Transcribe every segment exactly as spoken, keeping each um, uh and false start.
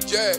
Yeah.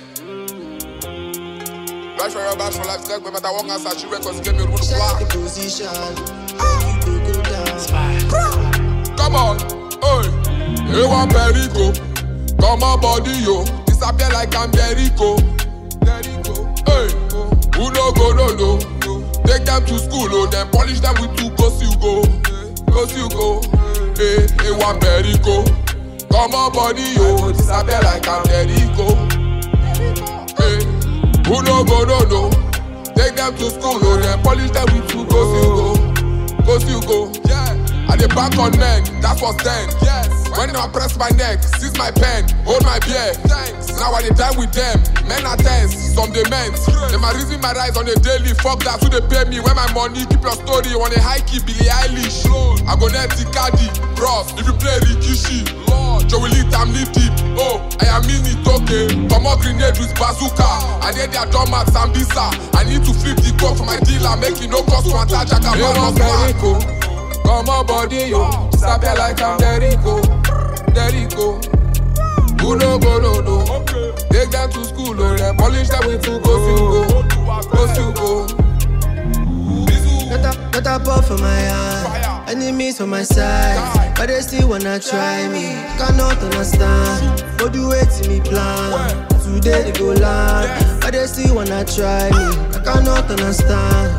Bash for your bash for life, take me, but I walk outside, she records, give me room to fly. The position, ah. You go down. Come on, hey. You want Perico? Come on, body, yo. Disappear like I'm Jericho. Hey, who no go, no, no. Take them to school, oh, then polish them with two go, you go. Go, you go. Hey, you want Perico? Come on, body, yo. Disappear like I'm Jericho. Hey, who no go, no, no. Take them to school, oh, then polish them with two go, you go. Go, you go. Yeah. I dey back on men, that was then. Yes. When I press my neck, seize my pen, hold my beer. Thanks. Now I dey die with them. Men are tense, some dey meant. Them are raising my rise on a daily. Fuck that, who they pay me? When my money, keep your story on a high key, Billie Eilish. I go net Cardi, bros. If you play Rikishi, Lord, Joey Lee, I'm knee deep. Oh, I am in it, okay. Come on, grenade with bazooka. I need their drum at Sambisa. I need to flip the coke for my dealer, make it no cost to attach. I can run off. Come on, body, yo. Disappear like I'm Jericho. Jericho. Who no go, no, no. Okay. Take them to school, oh, then polish them with two go, you go. Go, you go. Not a, not a puff for my eye. Enemies on my side. But they still wanna try me. Cannot understand. But do it to me plan. Today they go land. But they still wanna try me. I cannot understand.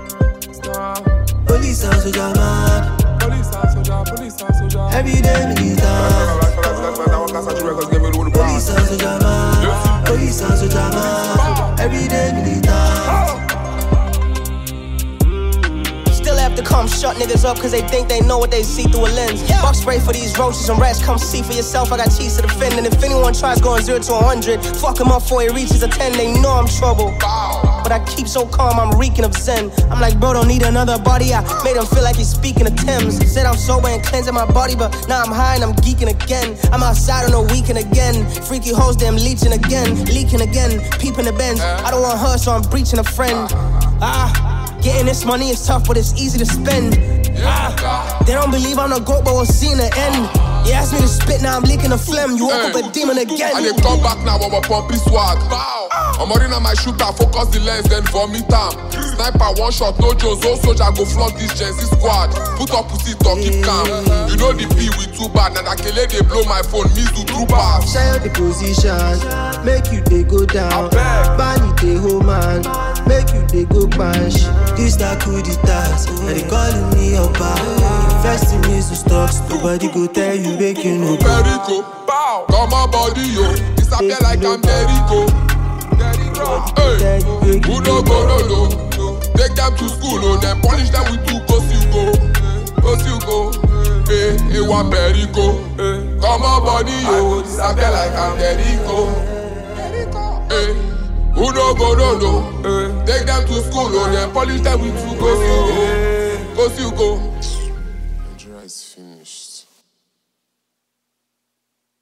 Police and soldier mad. Police and soldier, police and soldier. Every day militant. Police and soldier mad. Police and soldier mad. Every day militant. Still have to come shut niggas up cause they think they know what they see through a lens. Yeah. Buck spray for these roaches and rats, come see for yourself. I got cheese to defend, and if anyone tries going zero to a hundred, fuck him up before he reaches a ten, they know I'm trouble. But I keep so calm, I'm reeking of zen. I'm like, bro, don't need another body. I made him feel like he's speaking of Thames. Said I'm sober and cleansing my body, but now I'm high and I'm geeking again. I'm outside on a weekend again. Freaky hoes, them leeching again. Leaking again, peeping the bends. I don't want her, so I'm breaching a friend. Ah, getting this money is tough, but it's easy to spend. Ah, they don't believe I'm the GOAT, but we'll see in the end. You asked me to spit, now I'm leaking the phlegm. You woke hey. up a demon again. And they come back now, I'm a pumpy swag. Bow. I'm already on my shooter, focus the lens, then vomit am. Sniper, one shot, no Jones, no soldier, go flood this Gen Z squad. Put up pussy, talk, keep calm. You know the P with too bad, and I can let they blow my phone, miss do true pass. Share the position, make you they go down. Ban it they hold man, make you they go punch. This that could it task, and they calling me up. Invest in me so stocks, nobody go tell you make you know. Perico, bow, come on body yo, disappear like I'm Jericho. Hey, who no go, no, no. Take them to school, oh, then polish them with two go, you go. Go, you go. Hey, hey, one Perico. Hey, come on, body, yo. Disappear like I'm Jericho. Hey, who no go, no, no. Hey, take them to school, oh, then polish them with two go, you go. Go, you go.